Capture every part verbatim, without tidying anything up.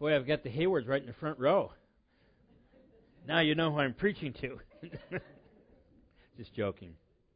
Boy, I've got the Haywards right in the front row. Now you know who I'm preaching to. Just joking.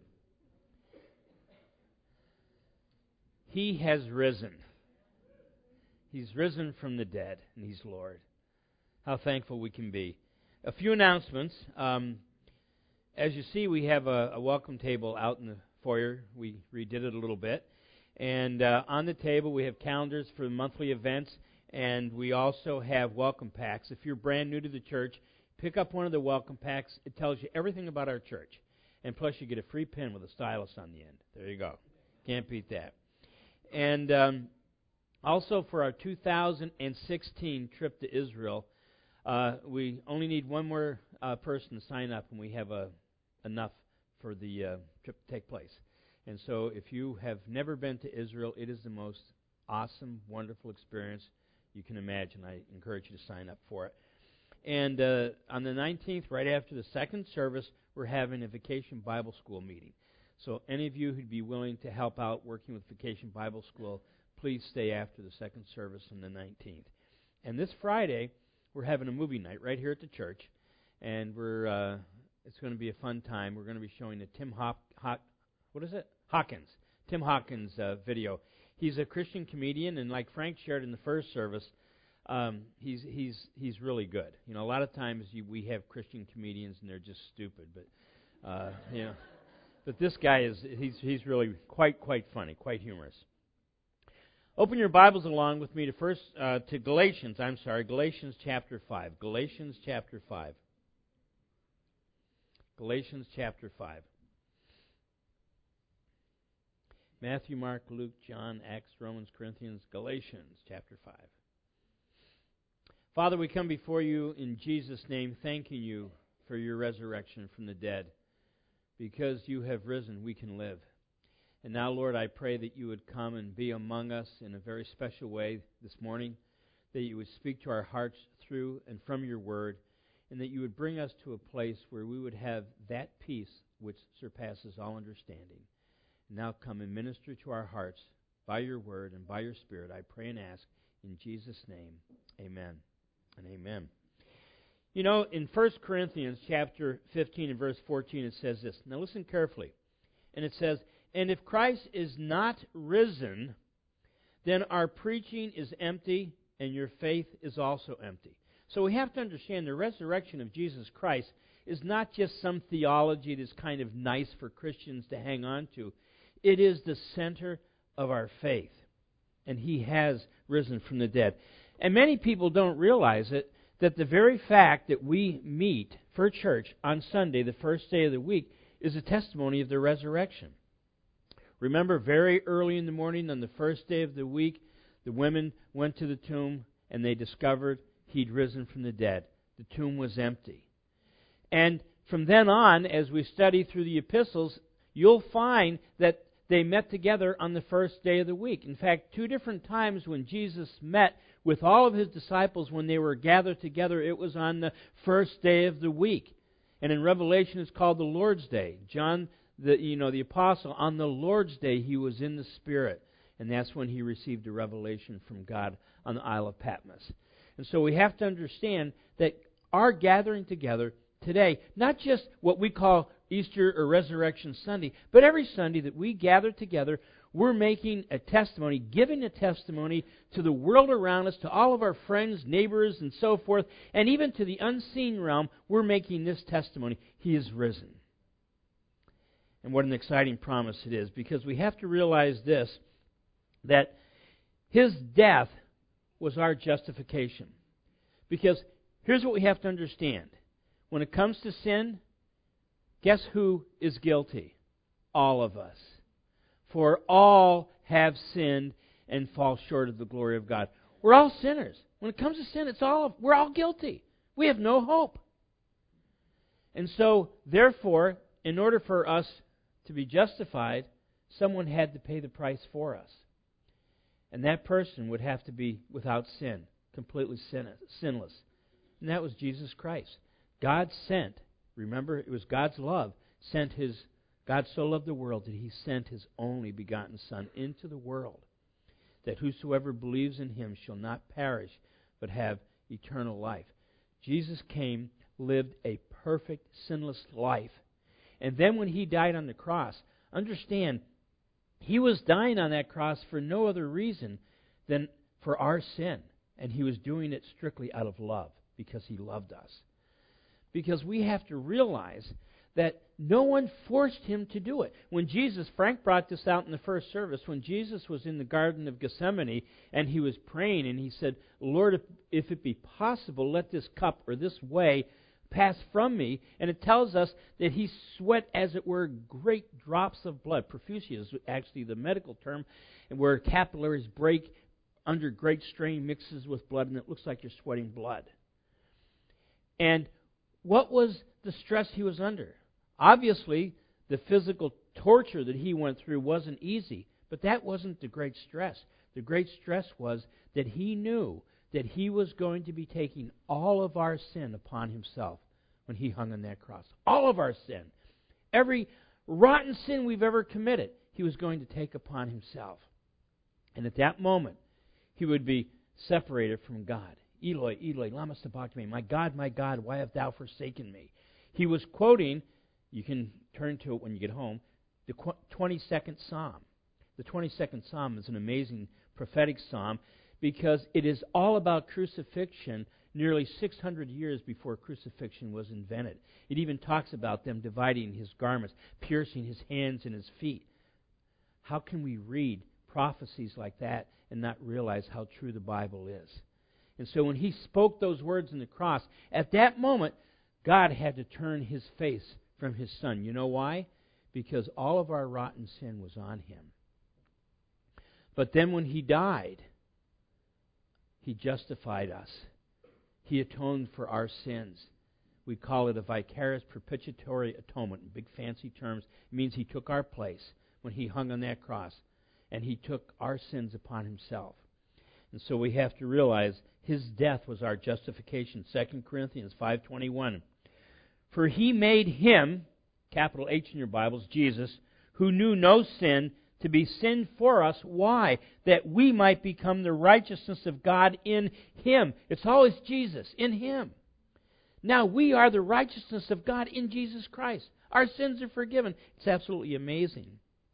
He has risen. He's risen from the dead, and He's Lord. How thankful we can be. A few announcements. Um, as you see, we have a, a welcome table out in the foyer. We redid it a little bit. And uh, on the table, we have calendars for monthly events, and we also have welcome packs. If you're brand new to the church, pick up one of the welcome packs. It tells you everything about our church. And plus, you get a free pin with a stylus on the end. There you go. Can't beat that. And um, also for our two thousand sixteen trip to Israel, uh, we only need one more uh, person to sign up, and we have uh, enough for the uh, trip to take place. And so if you have never been to Israel, it is the most awesome, wonderful experience you can imagine. I encourage you to sign up for it. And uh, on the nineteenth, right after the second service, we're having a Vacation Bible School meeting. So any of you who'd be willing to help out working with Vacation Bible School, please stay after the second service on the nineteenth. And this Friday, we're having a movie night right here at the church. And we're uh, it's going to be a fun time. We're going to be showing the Tim Hop, Hop what is it? Hawkins. Tim Hawkins uh, video. He's a Christian comedian, and like Frank shared in the first service, um, he's he's he's really good. You know, a lot of times you, we have Christian comedians and they're just stupid, but uh, you know. But this guy is, he's he's really quite, quite funny, quite humorous. Open your Bibles along with me to first, uh, to Galatians, I'm sorry, Galatians chapter five. Galatians chapter five. Galatians chapter five. Matthew, Mark, Luke, John, Acts, Romans, Corinthians, Galatians chapter five. Father, we come before you in Jesus' name, thanking you for your resurrection from the dead. Because you have risen, we can live. And now, Lord, I pray that you would come and be among us in a very special way this morning, that you would speak to our hearts through and from your word, and that you would bring us to a place where we would have that peace which surpasses all understanding. And now come and minister to our hearts by your word and by your spirit. I pray and ask in Jesus' name, amen and amen. You know, in First Corinthians chapter fifteen and verse fourteen, it says this. Now listen carefully. And it says, "And if Christ is not risen, then our preaching is empty, and your faith is also empty." So we have to understand the resurrection of Jesus Christ is not just some theology that's kind of nice for Christians to hang on to. It is the center of our faith. And He has risen from the dead. And many people don't realize it, that the very fact that we meet for church on Sunday, the first day of the week, is a testimony of the resurrection. Remember, very early in the morning on the first day of the week, the women went to the tomb and they discovered He'd risen from the dead. The tomb was empty. And from then on, as we study through the epistles, you'll find that they met together on the first day of the week. In fact, two different times when Jesus met with all of His disciples when they were gathered together, it was on the first day of the week. And in Revelation, it's called the Lord's Day. John, the you know the apostle, on the Lord's Day, he was in the Spirit. And that's when he received a revelation from God on the Isle of Patmos. And so we have to understand that our gathering together today, not just what we call Easter or Resurrection Sunday, but every Sunday that we gather together, we're making a testimony, giving a testimony to the world around us, to all of our friends, neighbors, and so forth, and even to the unseen realm, we're making this testimony. He is risen. And what an exciting promise it is, because we have to realize this, that His death was our justification. Because here's what we have to understand. When it comes to sin, guess who is guilty? All of us. For all have sinned and fall short of the glory of God. We're all sinners. When it comes to sin, it's all we're all guilty. We have no hope. And so, therefore, in order for us to be justified, someone had to pay the price for us. And that person would have to be without sin, completely sin, sinless. And that was Jesus Christ. God sent, remember, it was God's love, sent His, God so loved the world that He sent His only begotten Son into the world, that whosoever believes in Him shall not perish, but have eternal life. Jesus came, lived a perfect, sinless life. And then when He died on the cross, understand, He was dying on that cross for no other reason than for our sin. And He was doing it strictly out of love, because He loved us. Because we have to realize that no one forced Him to do it. When Jesus, Frank brought this out in the first service, when Jesus was in the Garden of Gethsemane and He was praying and He said, Lord, if, if it be possible, let this cup or this way pass from me. And it tells us that He sweat, as it were, great drops of blood. Profusia is actually the medical term, where capillaries break under great strain, mixes with blood, and it looks like you're sweating blood. And what was the stress He was under? Obviously, the physical torture that He went through wasn't easy, but that wasn't the great stress. The great stress was that He knew that He was going to be taking all of our sin upon Himself when He hung on that cross. All of our sin. Every rotten sin we've ever committed, He was going to take upon Himself. And at that moment, He would be separated from God. Eloi, Eloi, lama sabachthani, my God, my God, why have Thou forsaken me? He was quoting, you can turn to it when you get home, the twenty-second Psalm. The twenty-second Psalm is an amazing prophetic psalm because it is all about crucifixion nearly six hundred years before crucifixion was invented. It even talks about them dividing His garments, piercing His hands and His feet. How can we read prophecies like that and not realize how true the Bible is? And so when He spoke those words on the cross, at that moment, God had to turn His face from His Son. You know why? Because all of our rotten sin was on Him. But then when He died, He justified us. He atoned for our sins. We call it a vicarious propitiatory atonement. In big fancy terms, it means He took our place when He hung on that cross. And He took our sins upon Himself. And so we have to realize His death was our justification. Second Corinthians five twenty-one. For He made Him, capital H in your Bibles, Jesus, who knew no sin, to be sin for us. Why? That we might become the righteousness of God in Him. It's always Jesus, in Him. Now we are the righteousness of God in Jesus Christ. Our sins are forgiven. It's absolutely amazing.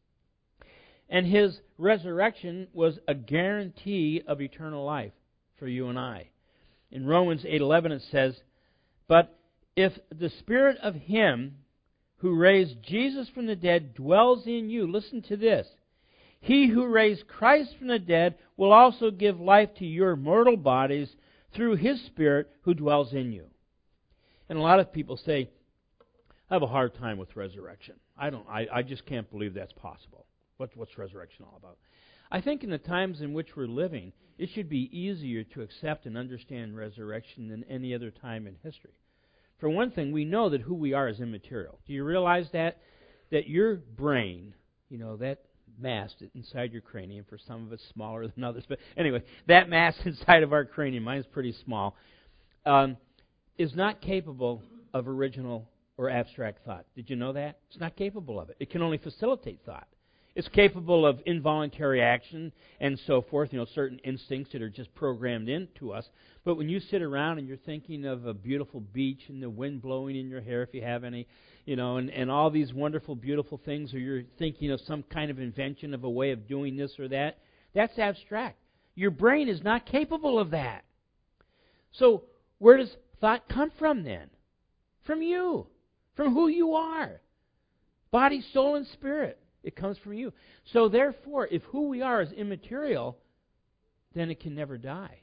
And His resurrection was a guarantee of eternal life for you and I. In Romans eight eleven it says, but if the Spirit of Him who raised Jesus from the dead dwells in you, listen to this, He who raised Christ from the dead will also give life to your mortal bodies through His Spirit who dwells in you. And a lot of people say, I have a hard time with resurrection. I don't. I, I just can't believe that's possible. What, what's resurrection all about? I think in the times in which we're living, it should be easier to accept and understand resurrection than any other time in history. For one thing, we know that who we are is immaterial. Do you realize that? That your brain, you know, that mass inside your cranium, for some of us smaller than others, but anyway, that mass inside of our cranium, mine is pretty small, um, is not capable of original or abstract thought. Did you know that? It's not capable of it. It can only facilitate thought. It's capable of involuntary action and so forth, you know, certain instincts that are just programmed into us. But when you sit around and you're thinking of a beautiful beach and the wind blowing in your hair, if you have any, you know, and, and all these wonderful, beautiful things, or you're thinking of some kind of invention of a way of doing this or that, that's abstract. Your brain is not capable of that. So where does thought come from then? From you. From who you are. Body, soul, and spirit. It comes from you. So therefore, if who we are is immaterial, then it can never die.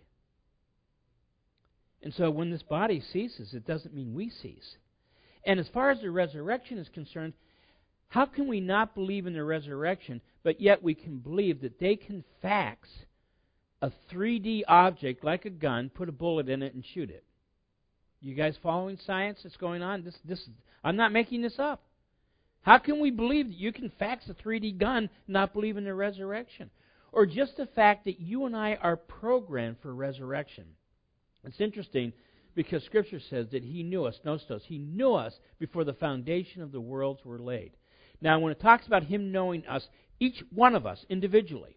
And so when this body ceases, it doesn't mean we cease. And as far as the resurrection is concerned, how can we not believe in the resurrection, but yet we can believe that they can fax a three D object like a gun, put a bullet in it, and shoot it? You guys following science that's going on? This, this, I'm not making this up. How can we believe that you can fax a three D gun and not believe in the resurrection? Or just the fact that you and I are programmed for resurrection. It's interesting because Scripture says that He knew us, nostos, He knew us before the foundation of the worlds were laid. Now, when it talks about Him knowing us, each one of us individually,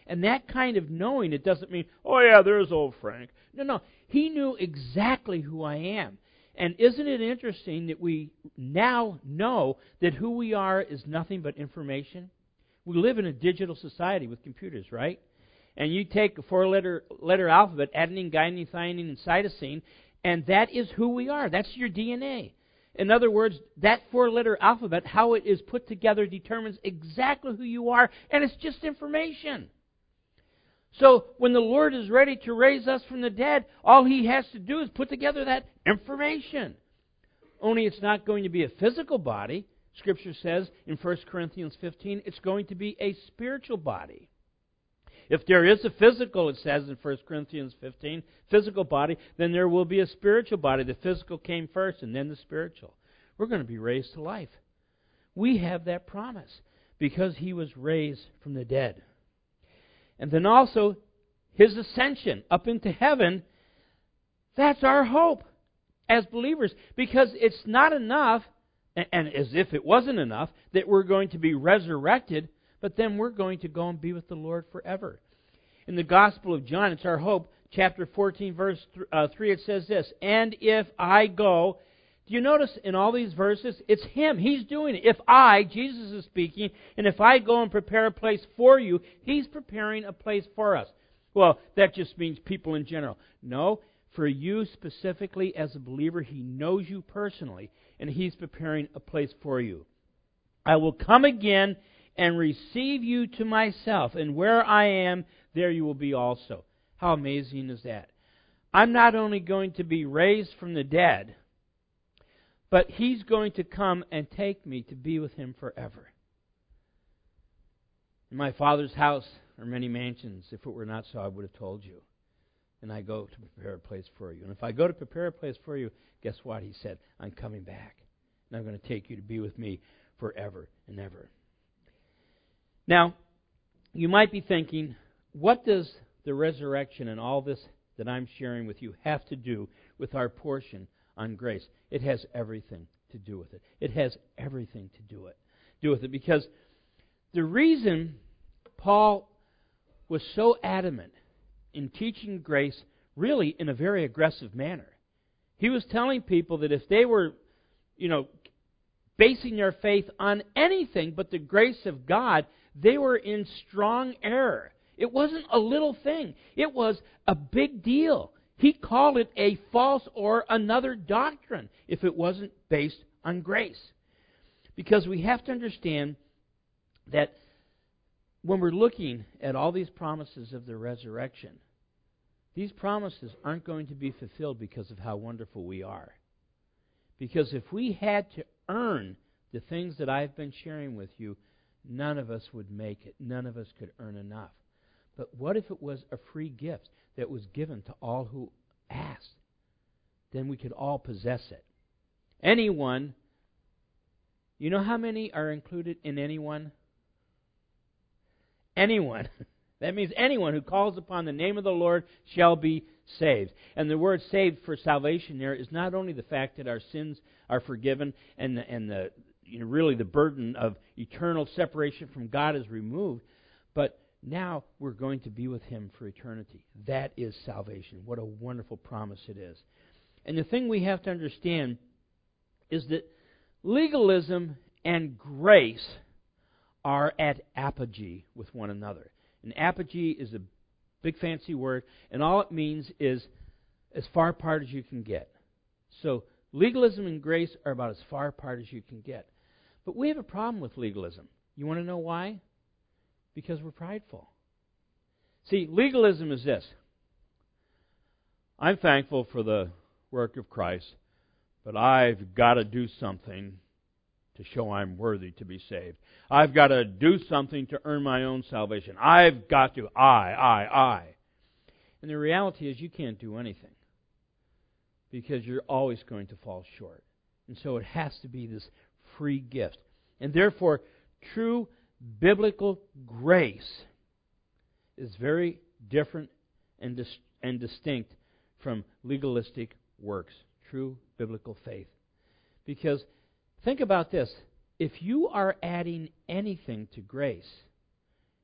And that kind of knowing, it doesn't mean, oh yeah, there's old Frank. No, no. He knew exactly who I am. And isn't it interesting that we now know that who we are is nothing but information? We live in a digital society with computers, right? And you take a four-letter letter alphabet, adenine, guanine, thymine, and cytosine, and that is who we are. That's your D N A. In other words, that four-letter alphabet, how it is put together, determines exactly who you are, and it's just information. So when the Lord is ready to raise us from the dead, all He has to do is put together that information. Only it's not going to be a physical body. Scripture says in First Corinthians fifteen, it's going to be a spiritual body. If there is a physical, it says in First Corinthians fifteen, physical body, then there will be a spiritual body. The physical came first and then the spiritual. We're going to be raised to life. We have that promise because He was raised from the dead. And then also, His ascension up into heaven, that's our hope as believers. Because it's not enough, and as if it wasn't enough, that we're going to be resurrected, but then we're going to go and be with the Lord forever. In the Gospel of John, it's our hope, chapter fourteen, verse three, it says this, and if I go... Do you notice in all these verses, it's Him. He's doing it. If I, Jesus is speaking, and if I go and prepare a place for you, He's preparing a place for us. Well, that just means people in general. No, for you specifically as a believer, He knows you personally, and He's preparing a place for you. I will come again and receive you to myself, and where I am, there you will be also. How amazing is that? I'm not only going to be raised from the dead, but He's going to come and take me to be with Him forever. In my Father's house are many mansions. If it were not so, I would have told you. And I go to prepare a place for you. And if I go to prepare a place for you, guess what? He said, I'm coming back. And I'm going to take you to be with me forever and ever. Now, you might be thinking, what does the resurrection and all this that I'm sharing with you have to do with our portion on grace? It has everything to do with it. It has everything to do it, do with it because the reason Paul was so adamant in teaching grace, really in a very aggressive manner, he was telling people that if they were, you know, basing their faith on anything but the grace of God, they were in strong error. It wasn't a little thing. It was a big deal. He called it a false or another doctrine if it wasn't based on grace. Because we have to understand that when we're looking at all these promises of the resurrection, these promises aren't going to be fulfilled because of how wonderful we are. Because if we had to earn the things that I've been sharing with you, none of us would make it. None of us could earn enough. But what if it was a free gift that was given to all who asked? Then we could all possess it. Anyone, you know how many are included in anyone? Anyone. That means anyone who calls upon the name of the Lord shall be saved. And the word saved for salvation there is not only the fact that our sins are forgiven and the, and the you know, really the burden of eternal separation from God is removed, but now we're going to be with Him for eternity. That is salvation. What a wonderful promise it is. And the thing we have to understand is that legalism and grace are at apogee with one another. And apogee is a big fancy word, and all it means is as far apart as you can get. So legalism and grace are about as far apart as you can get. But we have a problem with legalism. You want to know why? Because we're prideful. See, legalism is this. I'm thankful for the work of Christ, but I've got to do something to show I'm worthy to be saved. I've got to do something to earn my own salvation. I've got to, I, I, I. And the reality is you can't do anything because you're always going to fall short. And so it has to be this free gift. And therefore, true biblical grace is very different and, dis- and distinct from legalistic works. True biblical faith. Because think about this. If you are adding anything to grace,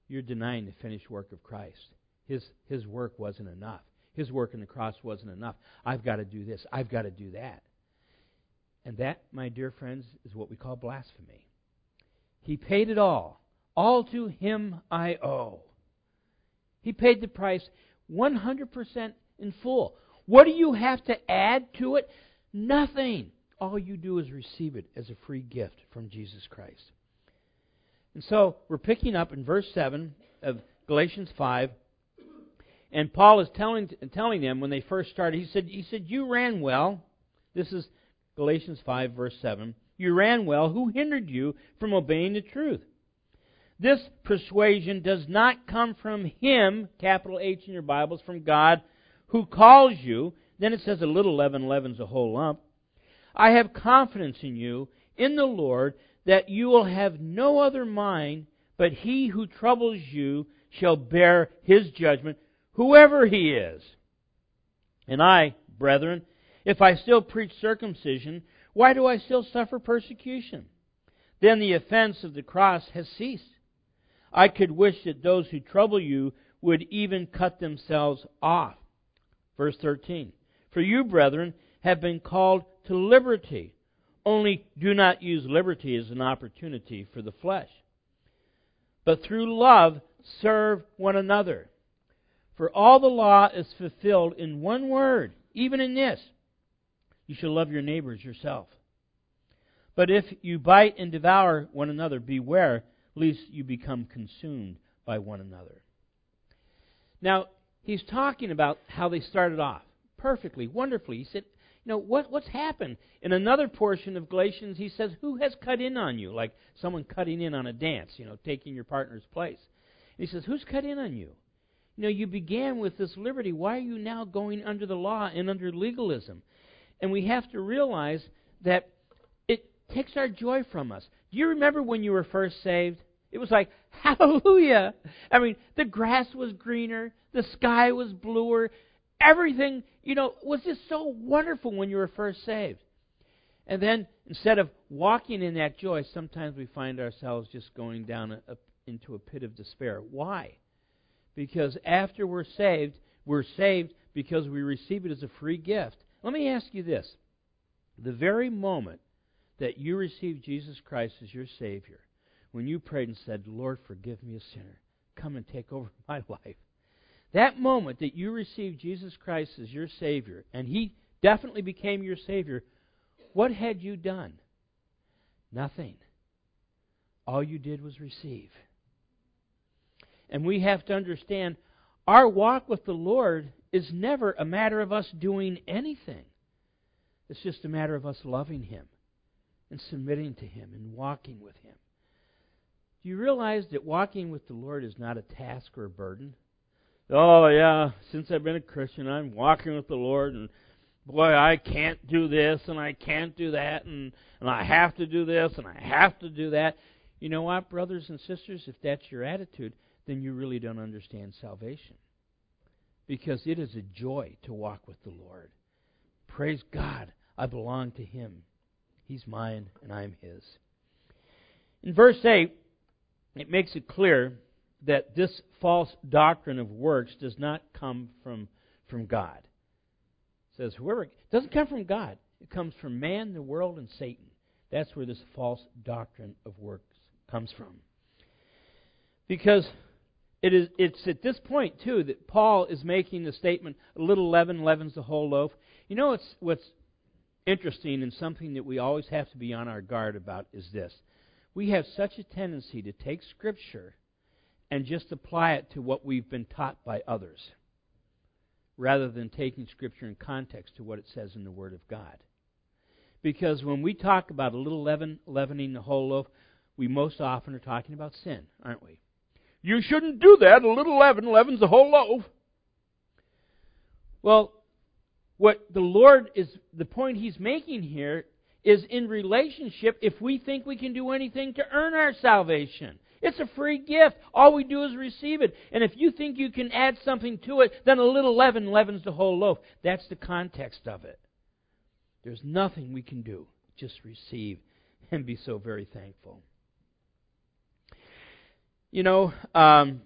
you're denying the finished work of Christ. His, his work wasn't enough. His work on the cross wasn't enough. I've got to do this. I've got to do that. And that, my dear friends, is what we call blasphemy. He paid it all. All to Him I owe. He paid the price one hundred percent in full. What do you have to add to it? Nothing. All you do is receive it as a free gift from Jesus Christ. And so we're picking up in verse seven of Galatians five. And Paul is telling telling them when they first started, he said, he said, you ran well. This is Galatians five, verse seven. You ran well. Who hindered you from obeying the truth? This persuasion does not come from Him, capital H in your Bibles, from God, who calls you. Then it says a little leaven leavens a whole lump. I have confidence in you, in the Lord, that you will have no other mind, but He who troubles you shall bear His judgment, whoever He is. And I, brethren, if I still preach circumcision, why do I still suffer persecution? Then the offense of the cross has ceased. I could wish that those who trouble you would even cut themselves off. Verse thirteen. For you, brethren, have been called to liberty. Only do not use liberty as an opportunity for the flesh, but through love serve one another. For all the law is fulfilled in one word, even in this: you shall love your neighbors yourself. But if you bite and devour one another, beware lest you become consumed by one another. Now, he's talking about how they started off perfectly, wonderfully. He said, you know, what, what's happened? In another portion of Galatians, he says, who has cut in on you? Like someone cutting in on a dance, you know, taking your partner's place. And he says, who's cut in on you? You know, you began with this liberty. Why are you now going under the law and under legalism? And we have to realize that it takes our joy from us. Do you remember when you were first saved? It was like, hallelujah! I mean, the grass was greener, the sky was bluer, everything, you know, was just so wonderful when you were first saved. And then, instead of walking in that joy, sometimes we find ourselves just going down a, a, into a pit of despair. Why? Because after we're saved, we're saved because we receive it as a free gift. Let me ask you this. The very moment that you received Jesus Christ as your Savior, when you prayed and said, Lord, forgive me a sinner, come and take over my life. That moment that you received Jesus Christ as your Savior, and He definitely became your Savior, what had you done? Nothing. All you did was receive. And we have to understand, our walk with the Lord is never a matter of us doing anything. It's just a matter of us loving Him and submitting to Him and walking with Him. Do you realize that walking with the Lord is not a task or a burden? Oh, yeah, since I've been a Christian, I'm walking with the Lord, and boy, I can't do this, and I can't do that, and, and I have to do this, and I have to do that. You know what, brothers and sisters, if that's your attitude, then you really don't understand salvation. Because it is a joy to walk with the Lord. Praise God, I belong to Him. He's mine, and I'm His. In verse eight, it makes it clear that this false doctrine of works does not come from, from God. It says, whoever, it doesn't come from God. It comes from man, the world, and Satan. That's where this false doctrine of works comes from. Because it is, it's at this point, too, that Paul is making the statement, a little leaven leavens the whole loaf. You know what's, what's interesting and something that we always have to be on our guard about is this. We have such a tendency to take Scripture and just apply it to what we've been taught by others, rather than taking Scripture in context to what it says in the Word of God. Because when we talk about a little leaven leavening the whole loaf, we most often are talking about sin, aren't we? You shouldn't do that. A little leaven leavens the whole loaf. Well, what the Lord is, the point He's making here is in relationship if we think we can do anything to earn our salvation. It's a free gift. All we do is receive it. And if you think you can add something to it, then a little leaven leavens the whole loaf. That's the context of it. There's nothing we can do. Just receive and be so very thankful. You know, um,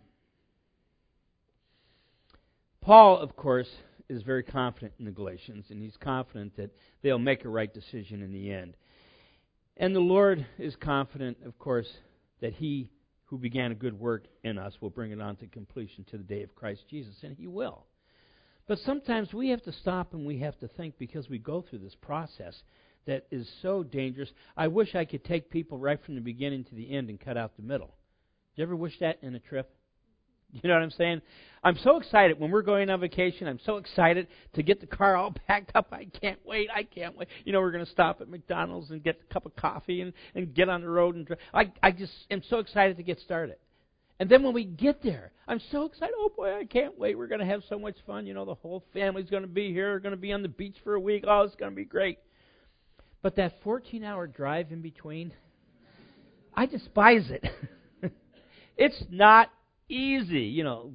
Paul, of course, is very confident in the Galatians, and he's confident that they'll make a right decision in the end. And the Lord is confident, of course, that He who began a good work in us will bring it on to completion to the day of Christ Jesus, and He will. But sometimes we have to stop and we have to think, because we go through this process that is so dangerous. I wish I could take people right from the beginning to the end and cut out the middle. Do you ever wish that in a trip? You know what I'm saying? I'm so excited when we're going on vacation. I'm so excited to get the car all packed up. I can't wait. I can't wait. You know, we're going to stop at McDonald's and get a cup of coffee and, and get on the road. and drive. I, I just am so excited to get started. And then when we get there, I'm so excited. Oh, boy, I can't wait. We're going to have so much fun. You know, the whole family's going to be here. We're going to be on the beach for a week. Oh, it's going to be great. But that fourteen-hour drive in between, I despise it. It's not easy, you know.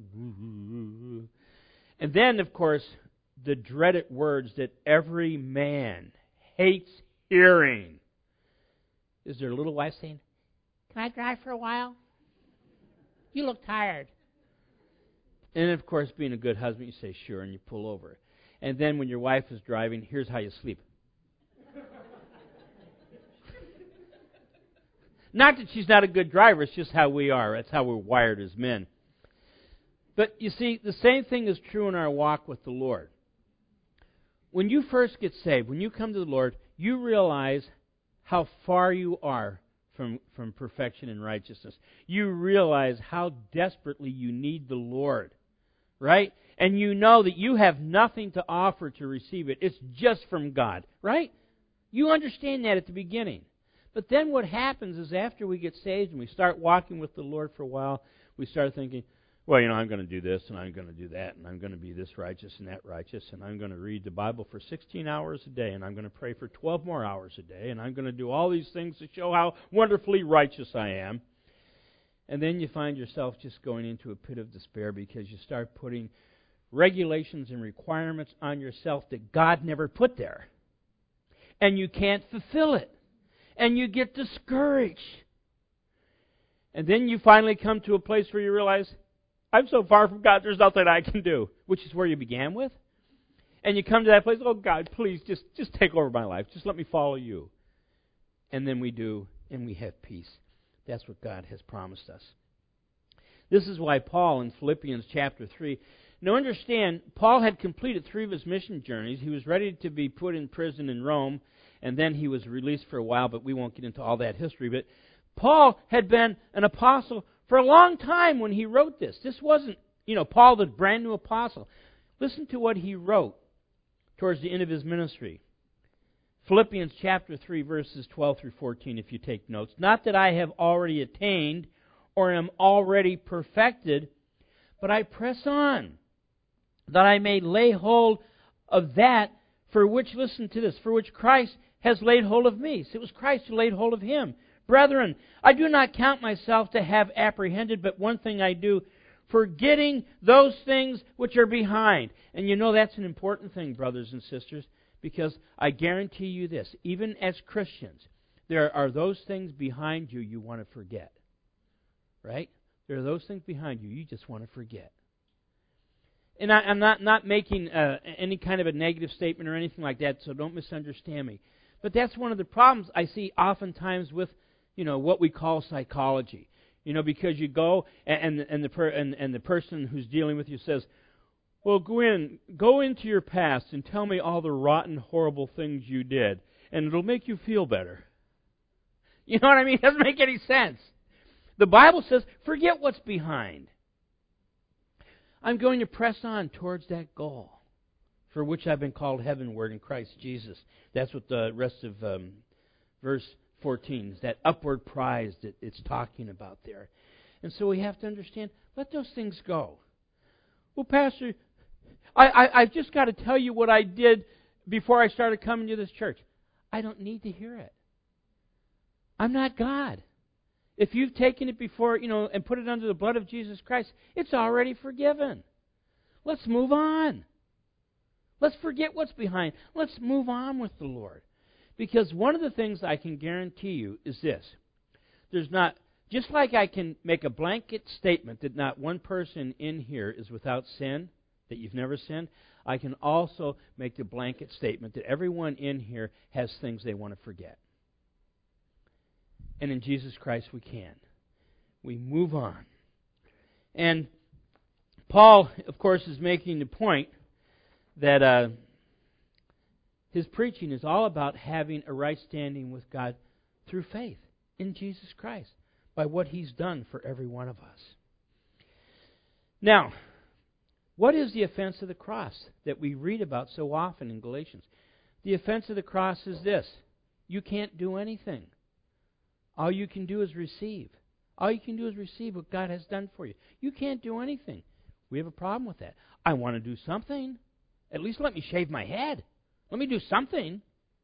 And then, of course, the dreaded words that every man hates hearing. Is there a little wife saying, "Can I drive for a while? You look tired." And, of course, being a good husband, you say, "Sure," and you pull over. And then when your wife is driving, here's how you sleep. Not that she's not a good driver, it's just how we are. That's how we're wired as men. But you see, the same thing is true in our walk with the Lord. When you first get saved, when you come to the Lord, you realize how far you are from, from perfection and righteousness. You realize how desperately you need the Lord, right? And you know that you have nothing to offer to receive it. It's just from God, right? You understand that at the beginning. But then what happens is after we get saved and we start walking with the Lord for a while, we start thinking, well, you know, I'm going to do this and I'm going to do that and I'm going to be this righteous and that righteous and I'm going to read the Bible for sixteen hours a day and I'm going to pray for twelve more hours a day and I'm going to do all these things to show how wonderfully righteous I am. And then you find yourself just going into a pit of despair because you start putting regulations and requirements on yourself that God never put there. And you can't fulfill it. And you get discouraged. And then you finally come to a place where you realize, I'm so far from God, there's nothing I can do. Which is where you began with. And you come to that place, oh God, please, just, just take over my life. Just let me follow you. And then we do, and we have peace. That's what God has promised us. This is why Paul in Philippians chapter three, now understand, Paul had completed three of his mission journeys. He was ready to be put in prison in Rome. And then he was released for a while, but we won't get into all that history. But Paul had been an apostle for a long time when he wrote this. This wasn't, you know, Paul, the brand new apostle. Listen to what he wrote towards the end of his ministry. Philippians chapter three, verses twelve through fourteen, if you take notes. Not that I have already attained or am already perfected, but I press on, that I may lay hold of that for which, listen to this, for which Christ has laid hold of me. So it was Christ who laid hold of him. Brethren, I do not count myself to have apprehended, but one thing I do, forgetting those things which are behind. And you know that's an important thing, brothers and sisters, because I guarantee you this, even as Christians, there are those things behind you you want to forget. Right? There are those things behind you you just want to forget. And I, I'm not, not making uh, any kind of a negative statement or anything like that, so don't misunderstand me. But that's one of the problems I see oftentimes with, you know, what we call psychology. You know, because you go and and the per, and, and the person who's dealing with you says, "Well, go in, go into your past and tell me all the rotten, horrible things you did, and it'll make you feel better." You know what I mean? It doesn't make any sense. The Bible says, forget what's behind. I'm going to press on towards that goal for which I've been called heavenward in Christ Jesus. That's what the rest of um, verse fourteen is, that upward prize that it's talking about there. And so we have to understand, let those things go. Well, Pastor, I, I, I've just got to tell you what I did before I started coming to this church. I don't need to hear it. I'm not God. If you've taken it before, you know, and put it under the blood of Jesus Christ, it's already forgiven. Let's move on. Let's forget what's behind. Let's move on with the Lord. Because one of the things I can guarantee you is this. There's not Just like I can make a blanket statement that not one person in here is without sin, that you've never sinned, I can also make the blanket statement that everyone in here has things they want to forget. And in Jesus Christ we can. We move on. And Paul, of course, is making the point that uh, his preaching is all about having a right standing with God through faith in Jesus Christ, by what He's done for every one of us. Now, what is the offense of the cross that we read about so often in Galatians? The offense of the cross is this: you can't do anything. All you can do is receive. All you can do is receive what God has done for you. You can't do anything. We have a problem with that. I want to do something. At least let me shave my head. Let me do something.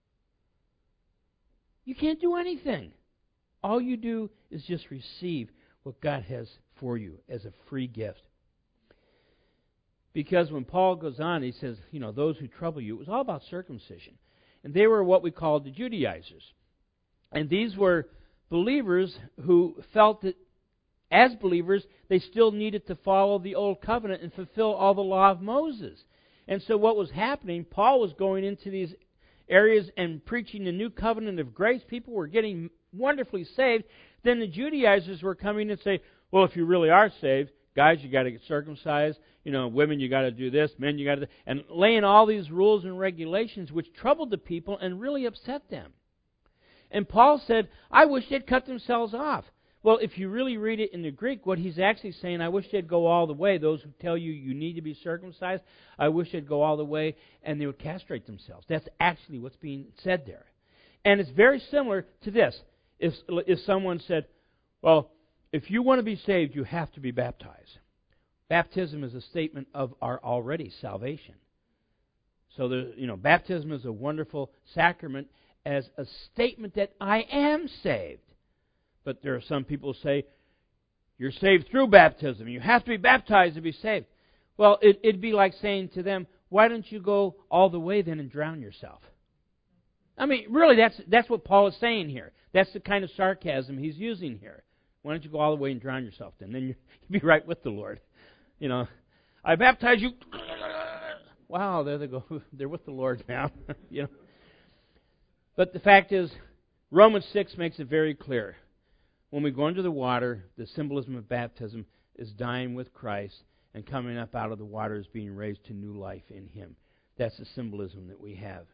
You can't do anything. All you do is just receive what God has for you as a free gift. Because when Paul goes on, he says, you know, those who trouble you, it was all about circumcision. And they were what we called the Judaizers. And these were believers who felt that as believers, they still needed to follow the Old Covenant and fulfill all the law of Moses. And so what was happening, Paul was going into these areas and preaching the new covenant of grace. People were getting wonderfully saved. Then the Judaizers were coming and say, well, if you really are saved, guys, you got to get circumcised. You know, women, you got to do this. Men, you got to do, and laying all these rules and regulations which troubled the people and really upset them. And Paul said, I wish they'd cut themselves off. Well, if you really read it in the Greek, what he's actually saying, I wish they'd go all the way. Those who tell you you need to be circumcised, I wish they'd go all the way and they would castrate themselves. That's actually what's being said there. And it's very similar to this. If, if someone said, well, if you want to be saved, you have to be baptized. Baptism is a statement of our already salvation. So, the, you know, baptism is a wonderful sacrament as a statement that I am saved. But there are some people who say, you're saved through baptism. You have to be baptized to be saved. Well, it, it'd be like saying to them, why don't you go all the way then and drown yourself? I mean, really, that's that's what Paul is saying here. That's the kind of sarcasm he's using here. Why don't you go all the way and drown yourself then? Then you'll be right with the Lord. You know, I baptize you. Wow, there they go. They're with the Lord now. You know. But the fact is, Romans six makes it very clear. When we go into the water, the symbolism of baptism is dying with Christ and coming up out of the water is being raised to new life in Him. That's the symbolism that we have.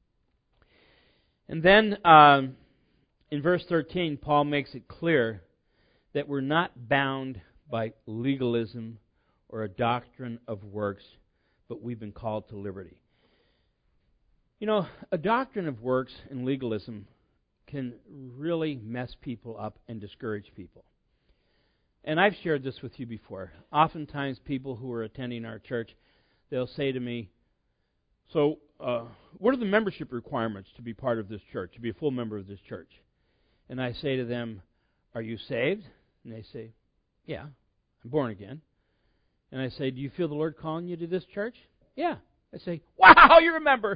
And then um, in verse thirteen, Paul makes it clear that we're not bound by legalism or a doctrine of works, but we've been called to liberty. You know, a doctrine of works and legalism can really mess people up and discourage people. And I've shared this with you before. Oftentimes people who are attending our church, they'll say to me, so uh, what are the membership requirements to be part of this church, to be a full member of this church? And I say to them, are you saved? And they say, yeah, I'm born again. And I say, do you feel the Lord calling you to this church? Yeah. I say, wow, you're a member.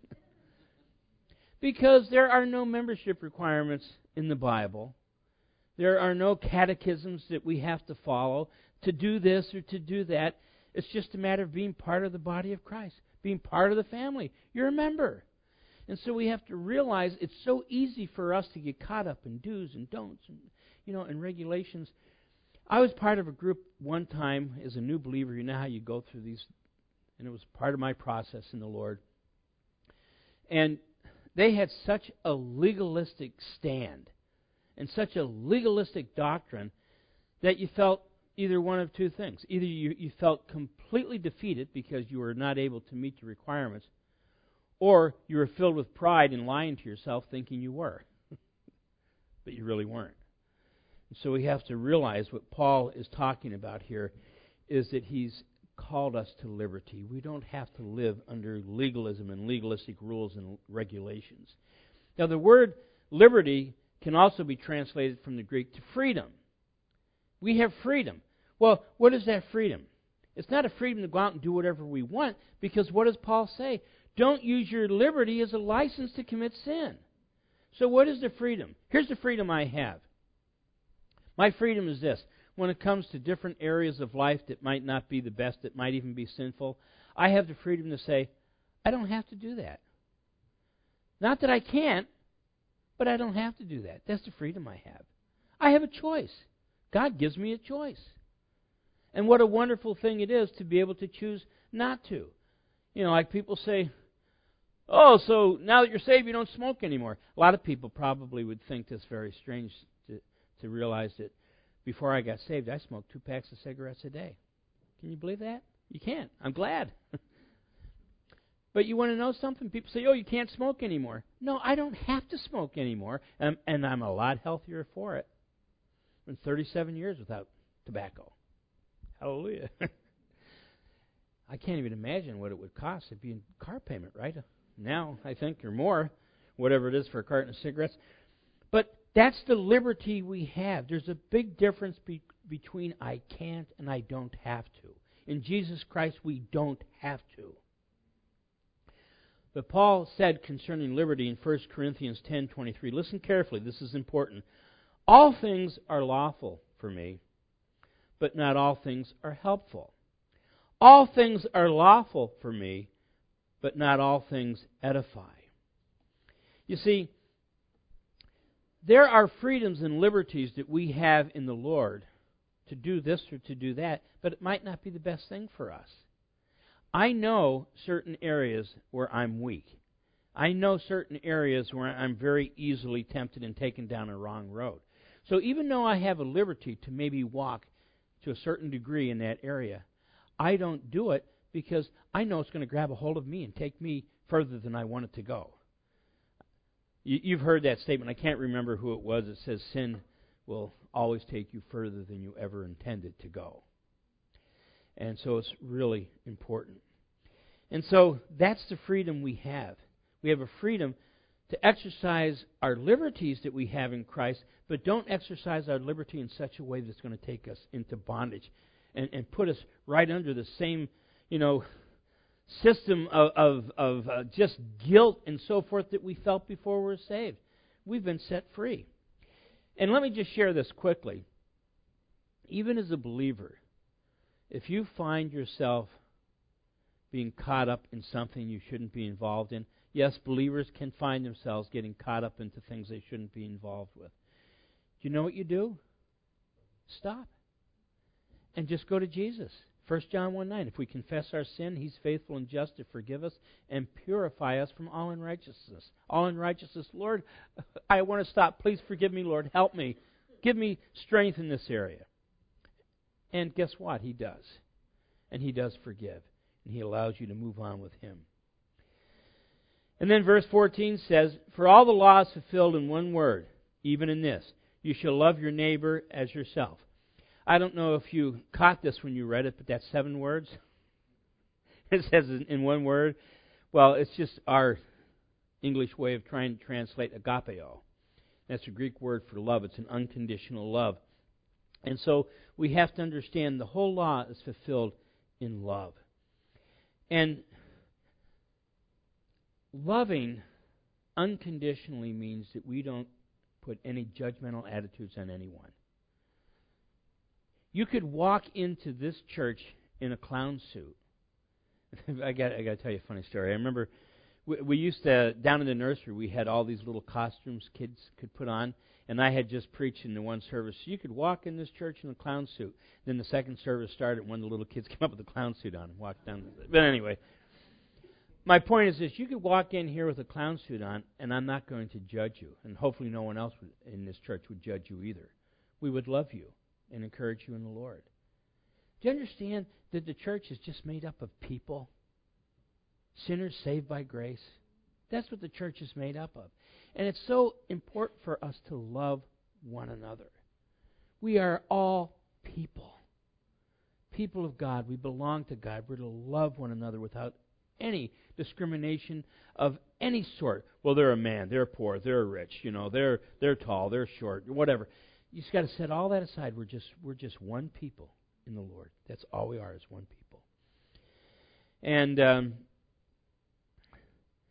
Because there are no membership requirements in the Bible. There are no catechisms that we have to follow to do this or to do that. It's just a matter of being part of the body of Christ, being part of the family. You're a member. And so we have to realize it's so easy for us to get caught up in do's and don'ts and, you know, and regulations. I was part of a group one time as a new believer. You know how you go through these, and it was part of my process in the Lord. And they had such a legalistic stand and such a legalistic doctrine that you felt either one of two things. Either you, you felt completely defeated because you were not able to meet the requirements, or you were filled with pride and lying to yourself thinking you were. But you really weren't. And so we have to realize what Paul is talking about here is that he's called us to liberty. We don't have to live under legalism and legalistic rules and regulations. Now, the word liberty can also be translated from the Greek to freedom. We have freedom. Well, what is that freedom? It's not a freedom to go out and do whatever we want, because what does Paul say? Don't use your liberty as a license to commit sin. So what is the freedom? Here's the freedom I have. My freedom is this. When it comes to different areas of life that might not be the best, that might even be sinful, I have the freedom to say, I don't have to do that. Not that I can't, but I don't have to do that. That's the freedom I have. I have a choice. God gives me a choice. And what a wonderful thing it is to be able to choose not to. You know, like people say, oh, so now that you're saved, you don't smoke anymore. A lot of people probably would think this very strange to, to realize that before I got saved, I smoked two packs of cigarettes a day. Can you believe that? You can't. I'm glad. But you want to know something? People say, oh, you can't smoke anymore. No, I don't have to smoke anymore, and, and I'm a lot healthier for it. Been thirty-seven years without tobacco. Hallelujah. I can't even imagine what it would cost. It'd be a car payment, right? Now, I think, or more, whatever it is for a carton of cigarettes. But that's the liberty we have. There's a big difference be- between I can't and I don't have to. In Jesus Christ, we don't have to. But Paul said concerning liberty in First Corinthians ten twenty-three, listen carefully, this is important. All things are lawful for me, but not all things are helpful. All things are lawful for me, but not all things edify. You see, there are freedoms and liberties that we have in the Lord to do this or to do that, but it might not be the best thing for us. I know certain areas where I'm weak. I know certain areas where I'm very easily tempted and taken down a wrong road. So even though I have a liberty to maybe walk to a certain degree in that area, I don't do it because I know it's going to grab a hold of me and take me further than I want it to go. You, you've heard that statement. I can't remember who it was. It says sin will always take you further than you ever intended to go. And so it's really important. And so that's the freedom we have. We have a freedom to exercise our liberties that we have in Christ, but don't exercise our liberty in such a way that's going to take us into bondage and, and put us right under the same, you know, system of, of, of uh, just guilt and so forth that we felt before we were saved. We've been set free. And let me just share this quickly. Even as a believer, if you find yourself being caught up in something you shouldn't be involved in, yes, believers can find themselves getting caught up into things they shouldn't be involved with. Do you know what you do? Stop. And just go to Jesus. First John one nine, if we confess our sin, He's faithful and just to forgive us and purify us from all unrighteousness. All unrighteousness, Lord, I want to stop. Please forgive me, Lord. Help me. Give me strength in this area. And guess what? He does. And He does forgive. And He allows you to move on with Him. And then verse fourteen says, for all the law is fulfilled in one word, even in this, you shall love your neighbor as yourself. I don't know if you caught this when you read it, but that's seven words. It says in one word. Well, it's just our English way of trying to translate agapeo. That's a Greek word for love. It's an unconditional love. And so we have to understand the whole law is fulfilled in love. And loving unconditionally means that we don't put any judgmental attitudes on anyone. You could walk into this church in a clown suit. I got I got to tell you a funny story. I remember we, we used to, down in the nursery, we had all these little costumes kids could put on, and I had just preached in the one service. So you could walk in this church in a clown suit. Then the second service started when the little kids came up with a clown suit on and walked down. But anyway, my point is this. You could walk in here with a clown suit on, and I'm not going to judge you. And hopefully no one else in this church would judge you either. We would love you and encourage you in the Lord. Do you understand that the church is just made up of people? Sinners saved by grace. That's what the church is made up of. And it's so important for us to love one another. We are all people. People of God. We belong to God. We're to love one another without any discrimination of any sort. Well, they're a man, they're poor, they're rich, you know, they're they're tall, they're short, whatever. You just got to set all that aside. We're just we're just one people in the Lord. That's all we are, is one people. And um,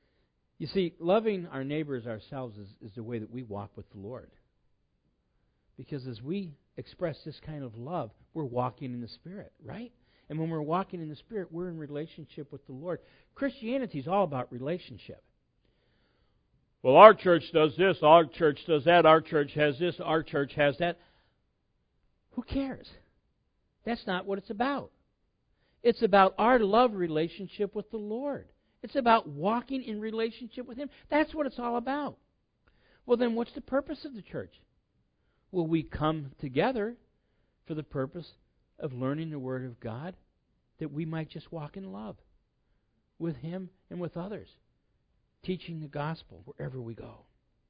you see, loving our neighbors ourselves is, is the way that we walk with the Lord. Because as we express this kind of love, we're walking in the Spirit, right? And when we're walking in the Spirit, we're in relationship with the Lord. Christianity is all about relationship. Well, our church does this, our church does that, our church has this, our church has that. Who cares? That's not what it's about. It's about our love relationship with the Lord. It's about walking in relationship with Him. That's what it's all about. Well, then what's the purpose of the church? Well, we come together for the purpose of learning the Word of God, that we might just walk in love with Him and with others, teaching the gospel wherever we go.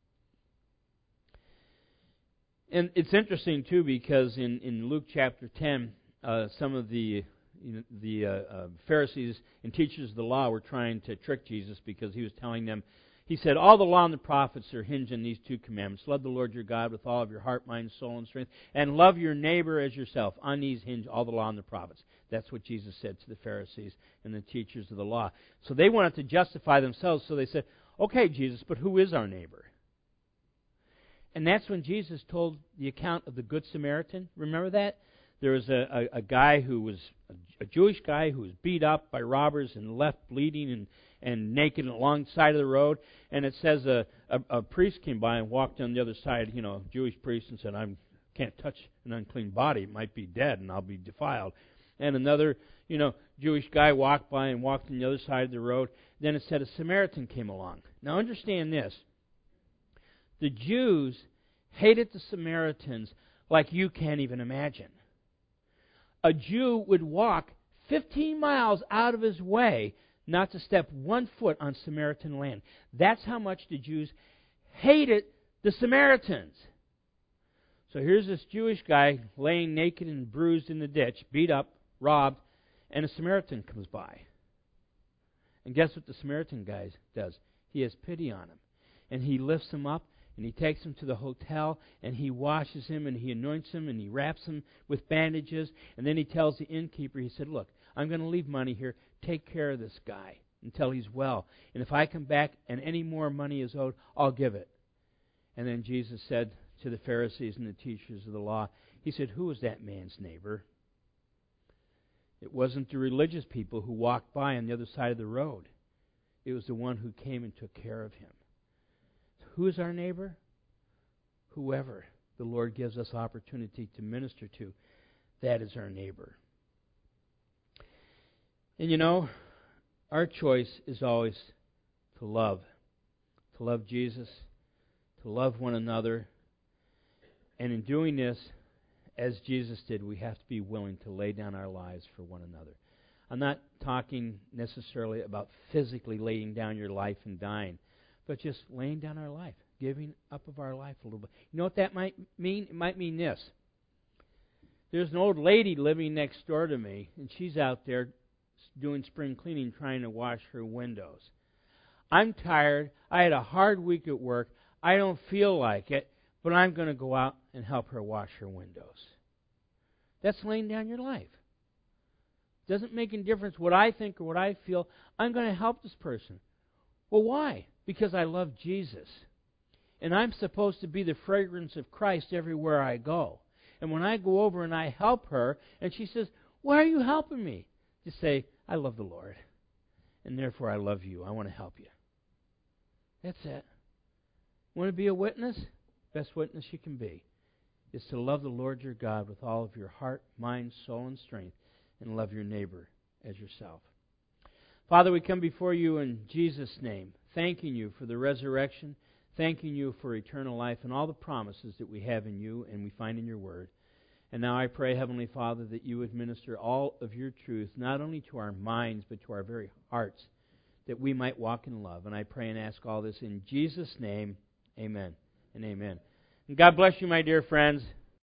And it's interesting, too, because in, in Luke chapter ten, uh, some of the you know, the uh, uh, Pharisees and teachers of the law were trying to trick Jesus because He was telling them, He said, all the law and the prophets are hinged on these two commandments. Love the Lord your God with all of your heart, mind, soul, and strength, and love your neighbor as yourself. On these hinge all the law and the prophets. That's what Jesus said to the Pharisees and the teachers of the law. So they wanted to justify themselves, so they said, okay, Jesus, but who is our neighbor? And that's when Jesus told the account of the Good Samaritan. Remember that? There was a, a, a guy who was a, a Jewish guy who was beat up by robbers and left bleeding and, and naked along the side of the road. And it says a, a, a priest came by and walked on the other side, you know, a Jewish priest, and said, I can't touch an unclean body. It might be dead and I'll be defiled. And another, you know, Jewish guy walked by and walked on the other side of the road. Then it said a Samaritan came along. Now understand this. The Jews hated the Samaritans like you can't even imagine. A Jew would walk fifteen miles out of his way not to step one foot on Samaritan land. That's how much the Jews hated the Samaritans. So here's this Jewish guy laying naked and bruised in the ditch, beat up, robbed, and a Samaritan comes by. And guess what the Samaritan guy does? He has pity on him. And he lifts him up, and he takes him to the hotel, and he washes him, and he anoints him, and he wraps him with bandages. And then he tells the innkeeper, he said, look, I'm going to leave money here. Take care of this guy until he's well. And if I come back and any more money is owed, I'll give it. And then Jesus said to the Pharisees and the teachers of the law, He said, who was that man's neighbor? It wasn't the religious people who walked by on the other side of the road. It was the one who came and took care of him. Who is our neighbor? Whoever the Lord gives us opportunity to minister to, that is our neighbor. And you know, our choice is always to love. To love Jesus, to love one another. And in doing this, as Jesus did, we have to be willing to lay down our lives for one another. I'm not talking necessarily about physically laying down your life and dying, but just laying down our life, giving up of our life a little bit. You know what that might mean? It might mean this. There's an old lady living next door to me, and she's out there doing spring cleaning, trying to wash her windows. I'm tired. I had a hard week at work. I don't feel like it, but I'm going to go out and help her wash her windows. That's laying down your life. Doesn't make any difference what I think or what I feel. I'm going to help this person. Well, why? Because I love Jesus. And I'm supposed to be the fragrance of Christ everywhere I go. And when I go over and I help her, and she says, why are you helping me? Just say, I love the Lord. And therefore I love you. I want to help you. That's it. Want to be a witness? Best witness you can be is to love the Lord your God with all of your heart, mind, soul, and strength, and love your neighbor as yourself. Father, we come before you in Jesus' name, thanking you for the resurrection, thanking you for eternal life and all the promises that we have in you and we find in your word. And now I pray, Heavenly Father, that you would minister all of your truth, not only to our minds, but to our very hearts, that we might walk in love. And I pray and ask all this in Jesus' name. Amen and amen. And God bless you, my dear friends.